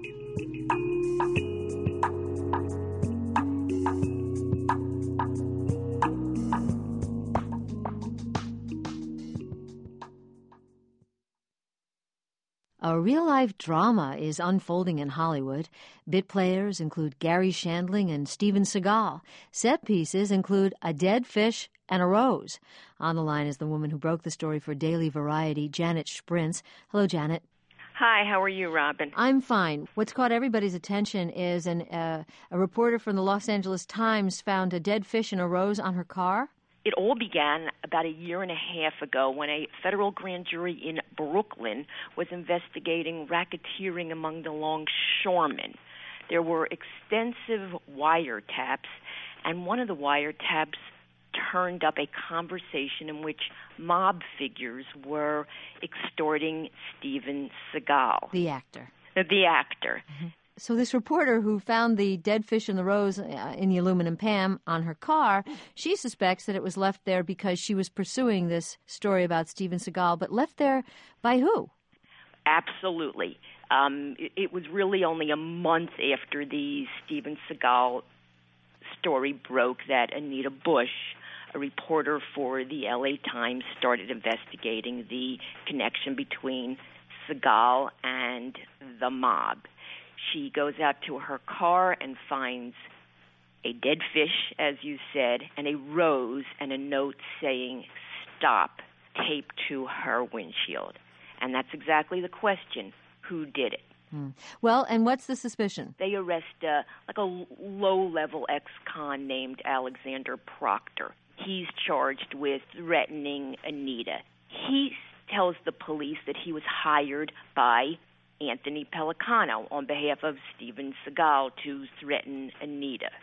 A real-life drama is unfolding in Hollywood. Bit players include Gary Shandling and Steven Seagal. Set pieces include a dead fish and a rose. On the line is the woman who broke the story for Daily Variety, Janet Sprintz. Hello, Janet. Hi, how are you, Robin? I'm fine. What's caught everybody's attention is an, uh, a reporter from the Los Angeles Times found a dead fish and a rose on her car. It all began about a year and a half ago when a federal grand jury in Brooklyn was investigating racketeering among the longshoremen. There were extensive wiretaps, and one of the wiretaps turned up a conversation in which mob figures were extorting Steven Seagal. The actor. The actor. Mm-hmm. So this reporter who found the dead fish and the rose in the aluminum pan on her car, she suspects that it was left there because she was pursuing this story about Steven Seagal, but left there by who? Absolutely. Um, it, it was really only a month after the Steven Seagal story broke that Anita Bush, a reporter for the L A Times, started investigating the connection between Seagal and the mob. She goes out to her car and finds a dead fish, as you said, and a rose and a note saying, "Stop," taped to her windshield. And that's exactly the question. Who did it? Hmm. Well, and what's the suspicion? They arrest uh, like a low-level ex-con named Alexander Proctor. He's charged with threatening Anita. He tells the police that he was hired by Anthony Pellicano on behalf of Steven Seagal to threaten Anita.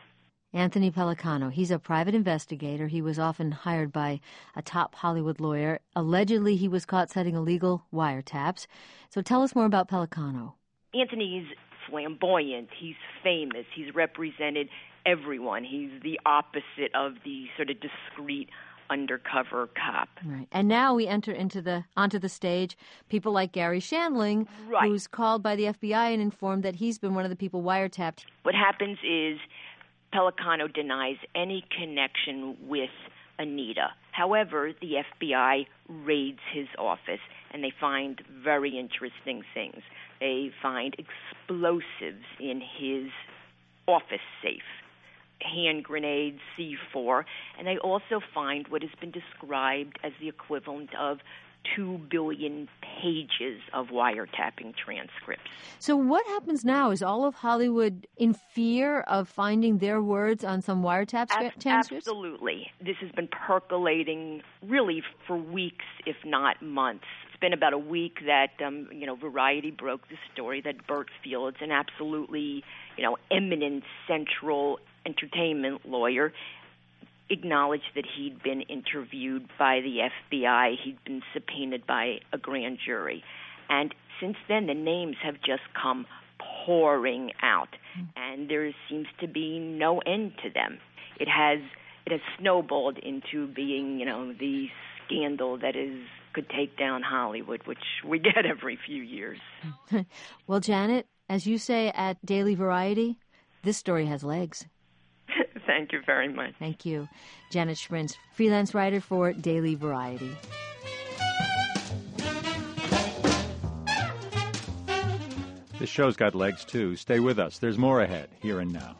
Anthony Pellicano. He's a private investigator. He was often hired by a top Hollywood lawyer. Allegedly, he was caught setting illegal wiretaps. So tell us more about Pellicano. Anthony's flamboyant. He's famous. He's represented everyone. He's the opposite of the sort of discreet undercover cop. Right. And now we enter into the onto the stage people like Gary Shandling, right. who's called by the F B I and informed that he's been one of the people wiretapped. What happens is Pellicano denies any connection with Anita. However, the F B I raids his office, and they find very interesting things. They find explosives in his office safe, hand grenades, C four, and they also find what has been described as the equivalent of two billion pages of wiretapping transcripts. So what happens now? Is all of Hollywood in fear of finding their words on some wiretap Ab- transcripts? Absolutely. This has been percolating really for weeks, if not months. It's been about a week that, um, you know, Variety broke the story that Burt Fields, an absolutely, you know, eminent central entertainment lawyer, acknowledged that he'd been interviewed by the F B I. He'd been subpoenaed by a grand jury. And since then, the names have just come pouring out, and there seems to be no end to them. It has it has snowballed into being, you know, the scandal that is could take down Hollywood, which we get every few years. Well, Janet, as you say at Daily Variety, this story has legs. Thank you very much. Thank you. Janet Schrinz, freelance writer for Daily Variety. This show's got legs, too. Stay with us. There's more ahead, here and now.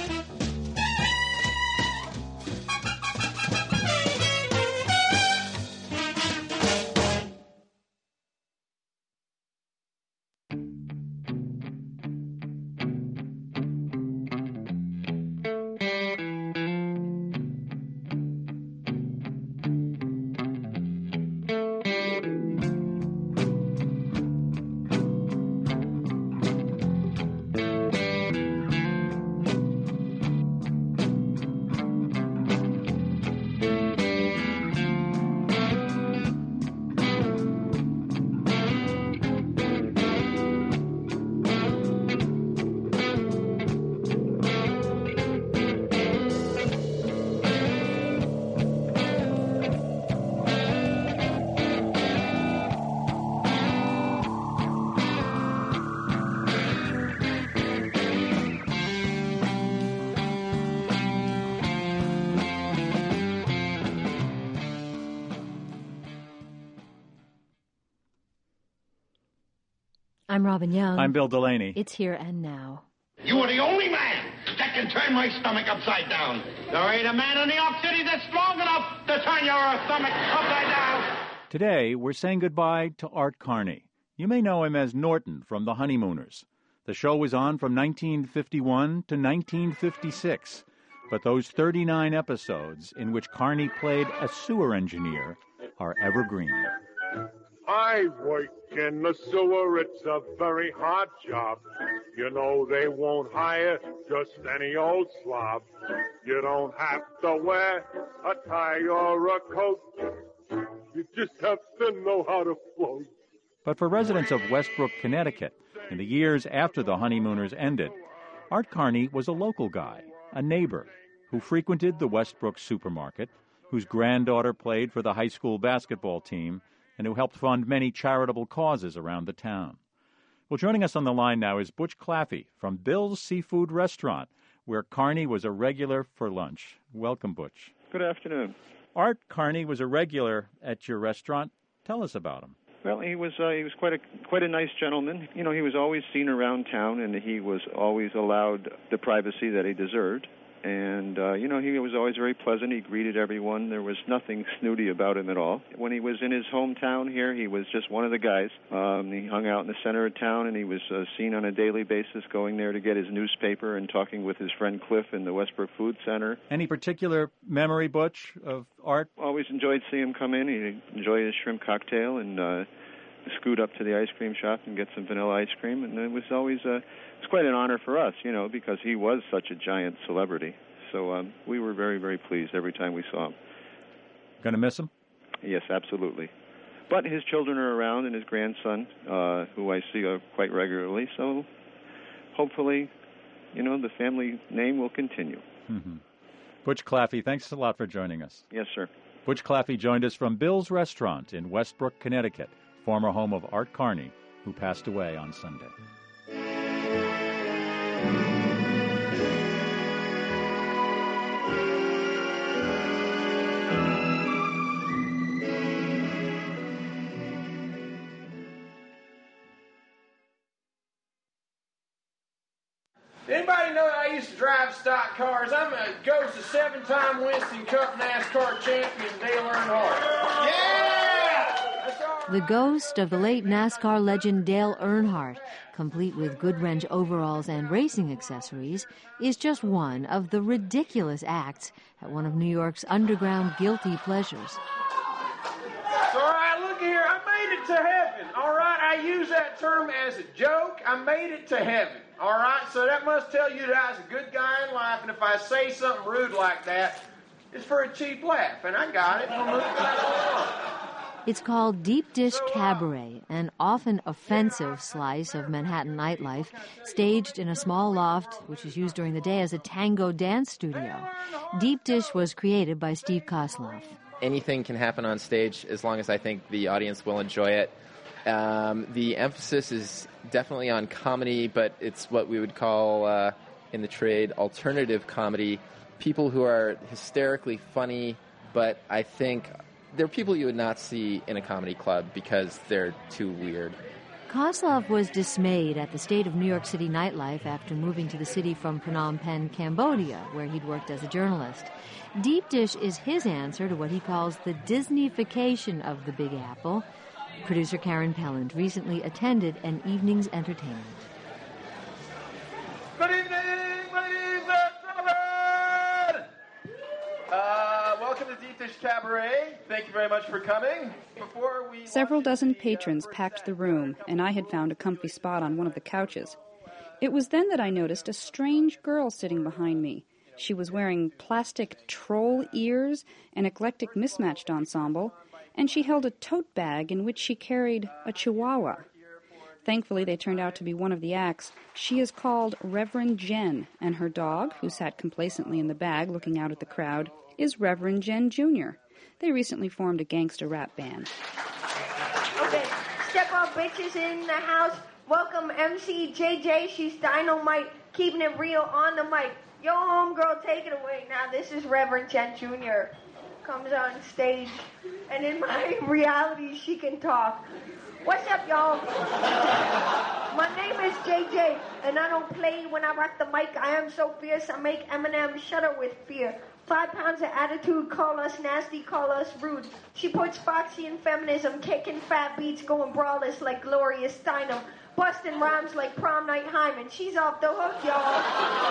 I'm Robin Young. I'm Bill Delaney. It's Here and Now. You are the only man that can turn my stomach upside down. There ain't a man in New York City that's strong enough to turn your stomach upside down. Today, we're saying goodbye to Art Carney. You may know him as Norton from The Honeymooners. The show was on from nineteen fifty-one to nineteen fifty-six. But those thirty-nine episodes in which Carney played a sewer engineer are evergreen. I work in the sewer, it's a very hard job. You know they won't hire just any old slob. You don't have to wear a tie or a coat. You just have to know how to float. But for residents of Westbrook, Connecticut, in the years after the Honeymooners ended, Art Carney was a local guy, a neighbor, who frequented the Westbrook supermarket, whose granddaughter played for the high school basketball team, and who helped fund many charitable causes around the town. Well, joining us on the line now is Butch Claffey from Bill's Seafood Restaurant, where Carney was a regular for lunch. Welcome, Butch. Good afternoon. Art Carney was a regular at your restaurant. Tell us about him. Well, he was uh, he was quite a quite a nice gentleman. You know, he was always seen around town, and he was always allowed the privacy that he deserved. And, uh, you know, he was always very pleasant. He greeted everyone. There was nothing snooty about him at all. When he was in his hometown here, he was just one of the guys. Um, he hung out in the center of town, and he was uh, seen on a daily basis going there to get his newspaper and talking with his friend Cliff in the Westbrook Food Center. Any particular memory, Butch, of Art? Always enjoyed seeing him come in. He enjoyed his shrimp cocktail and uh, scoot up to the ice cream shop and get some vanilla ice cream. And it was always... Uh, It's quite an honor for us, you know, because he was such a giant celebrity. So um, we were very, very pleased every time we saw him. Going to miss him? Yes, absolutely. But his children are around, and his grandson, uh, who I see uh, quite regularly. So hopefully, you know, the family name will continue. Mm-hmm. Butch Claffey, thanks a lot for joining us. Yes, sir. Butch Claffey joined us from Bill's Restaurant in Westbrook, Connecticut, former home of Art Carney, who passed away on Sunday. Anybody know that I used to drive stock cars? I'm a ghost of seven-time Winston Cup NASCAR champion Dale Earnhardt. Yeah! The ghost of the late NASCAR legend Dale Earnhardt, complete with Goodwrench overalls and racing accessories, is just one of the ridiculous acts at one of New York's underground guilty pleasures. So, all right, look here. I made it to heaven, all right? I use that term as a joke. I made it to heaven, all right? So that must tell you that I was a good guy in life, and if I say something rude like that, it's for a cheap laugh, and I got it. I'll move that along. It's called Deep Dish Cabaret, an often offensive slice of Manhattan nightlife, staged in a small loft which is used during the day as a tango dance studio. Deep Dish was created by Steve Kosloff. Anything can happen on stage as long as I think the audience will enjoy it. Um, the emphasis is definitely on comedy, but it's what we would call uh, in the trade alternative comedy. People who are hysterically funny, but I think they're people you would not see in a comedy club because they're too weird. Kosloff was dismayed at the state of New York City nightlife after moving to the city from Phnom Penh, Cambodia, where he'd worked as a journalist. Deep Dish is his answer to what he calls the Disneyfication of the Big Apple. Producer Karen Pelland recently attended an evening's entertainment. Good evening, ladies and gentlemen! Uh, welcome to Deep Dish Cabaret. Thank you very much for coming. Before we Several dozen patrons packed the room, and I had found a comfy spot on one of the couches. It was then that I noticed a strange girl sitting behind me. She was wearing plastic troll ears, an eclectic mismatched ensemble, and she held a tote bag in which she carried a chihuahua. Thankfully, they turned out to be one of the acts. She is called Reverend Jen, and her dog, who sat complacently in the bag looking out at the crowd, is Reverend Jen Junior They recently formed a gangster rap band. Okay, step up bitches in the house. Welcome M C J J, she's dynamite, keeping it real on the mic. Yo, homegirl, take it away. Now, this is Reverend Jen Junior Comes on stage, and in my reality, she can talk. What's up, y'all? My name is J J, and I don't play when I rock the mic. I am so fierce, I make Eminem shudder with fear. Five pounds of attitude, call us nasty, call us rude. She puts Foxy in feminism, kicking fat beats, going brawless like Gloria Steinem. Busting rhymes like Prom Night Hyman. She's off the hook, y'all.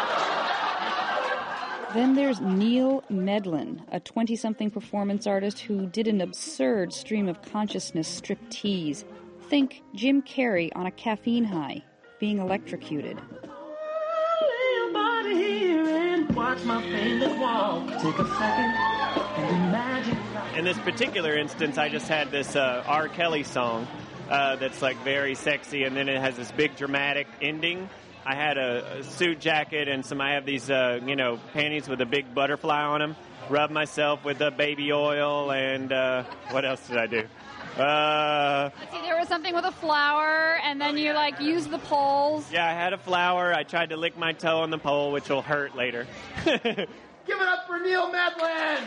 Then there's Neil Medlin, a twenty-something performance artist who did an absurd stream of consciousness striptease. Think Jim Carrey on a caffeine high, being electrocuted. Watch my famous walk. Take a second and imagine. In this particular instance, I just had this uh, R. Kelly song uh, that's like very sexy, and then it has this big dramatic ending. I had a, a suit jacket and some. I have these, uh, you know, panties with a big butterfly on them. Rub myself with the baby oil, and uh, what else did I do? Uh, See, there was something with a flower, and then you, like, use the poles. Yeah, I had a flower. I tried to lick my toe on the pole, which will hurt later. Give it up for Neil Medlin!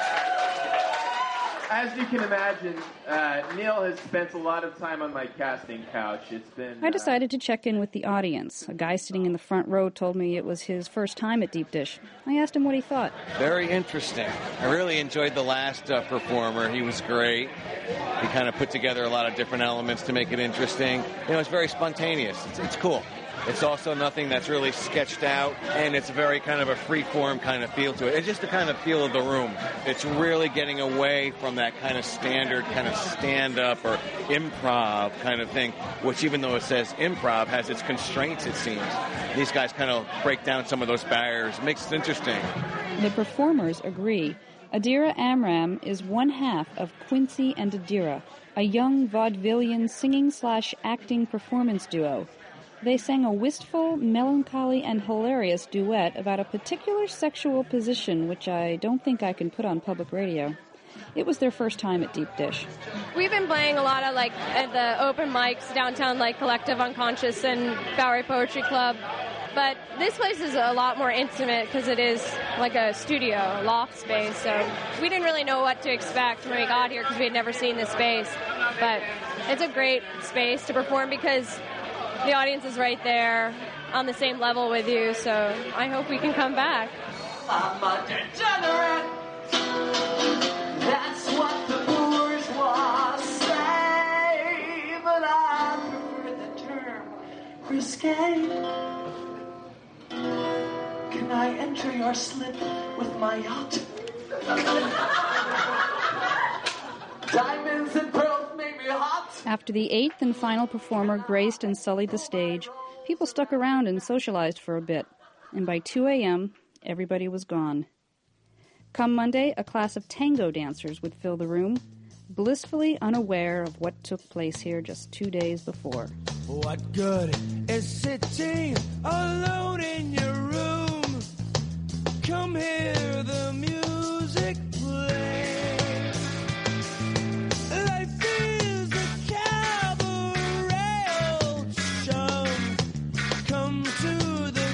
As you can imagine, uh, Neil has spent a lot of time on my casting couch. It's been... I decided to check in with the audience. A guy sitting in the front row told me it was his first time at Deep Dish. I asked him what he thought. Very interesting. I really enjoyed the last uh, performer. He was great. He kind of put together a lot of different elements to make it interesting. You know, it's very spontaneous. It's, it's cool. It's also nothing that's really sketched out, and it's very kind of a free-form kind of feel to it. It's just the kind of feel of the room. It's really getting away from that kind of standard kind of stand-up or improv kind of thing, which even though it says improv, has its constraints, it seems. These guys kind of break down some of those barriers. It makes it interesting. The performers agree. Adira Amram is one half of Quincy and Adira, a young vaudevillian singing-slash-acting performance duo. They sang a wistful, melancholy, and hilarious duet about a particular sexual position which I don't think I can put on public radio. It was their first time at Deep Dish. We've been playing a lot of, like, at the open mics, downtown, like, Collective Unconscious and Bowery Poetry Club. But this place is a lot more intimate because it is like a studio, a loft space. So we didn't really know what to expect when we got here because we had never seen this space. But it's a great space to perform because the audience is right there on the same level with you. So I hope we can come back. I'm a degenerate. That's what the bourgeois say. But I prefer the term risque. Can I enter your slip with my yacht? Diamonds and pearls make me hot. After the eighth and final performer graced and sullied the stage, people stuck around and socialized for a bit. And by two a.m., everybody was gone. Come Monday, a class of tango dancers would fill the room, blissfully unaware of what took place here just two days before. What good is sitting alone in your room? Come hear the music play. Life is a cabaret, old chum. Come to the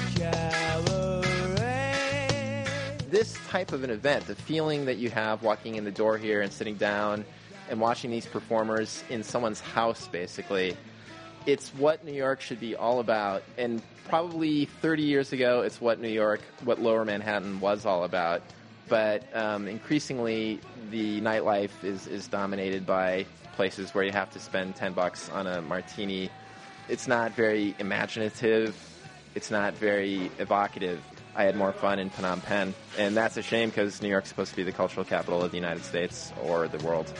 cabaret. This type of an event, the feeling that you have walking in the door here and sitting down and watching these performers in someone's house, basically, it's what New York should be all about. And probably thirty years ago, it's what New York, what Lower Manhattan was all about. But um, increasingly, the nightlife is, is dominated by places where you have to spend ten bucks on a martini. It's not very imaginative. It's not very evocative. I had more fun in Phnom Penh. And that's a shame because New York's supposed to be the cultural capital of the United States or the world.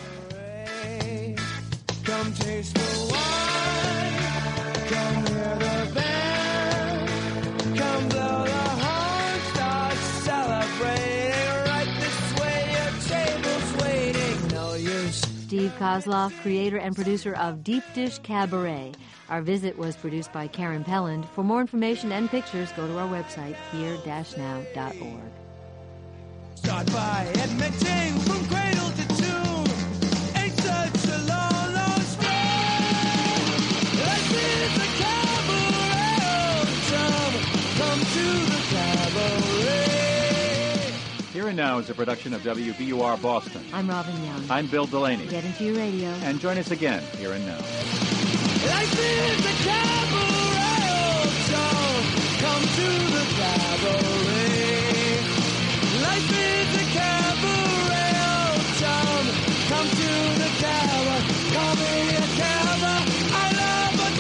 Come taste the wine. Come hear the band. Come blow the horn. Start celebrating. Right this way, your table's waiting. No use. Steve Kozloff, creator and producer of Deep Dish Cabaret. Our visit was produced by Karen Pelland. For more information and pictures, go to our website, here dash now dot org. Start by admitting from cradle to tomb ain't such a long, long spread. Life is a cabaret, old chum. Come to the cabaret. Here and Now is a production of W B U R Boston. I'm Robin Young. I'm Bill Delaney. Get into your radio. And join us again, Here and Now. Life is a cabaret, old chum. Come to the cabaret. Life is a cabaret, old chum. Come to the cabaret. Call me a cabaret. I love a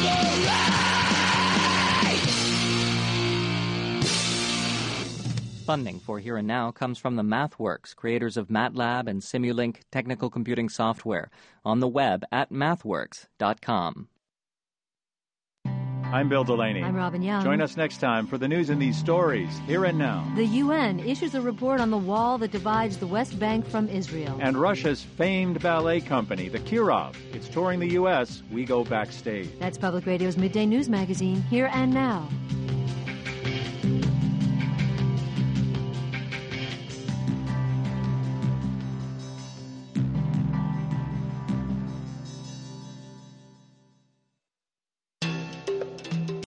cabaret. Funding for Here and Now comes from the MathWorks, creators of MATLAB and Simulink technical computing software, on the web at mathworks dot com. I'm Bill Delaney. I'm Robin Young. Join us next time for the news in these stories, Here and Now. The U N issues a report on the wall that divides the West Bank from Israel. And Russia's famed ballet company, the Kirov. It's touring the U S We go backstage. That's Public Radio's Midday News Magazine, Here and Now.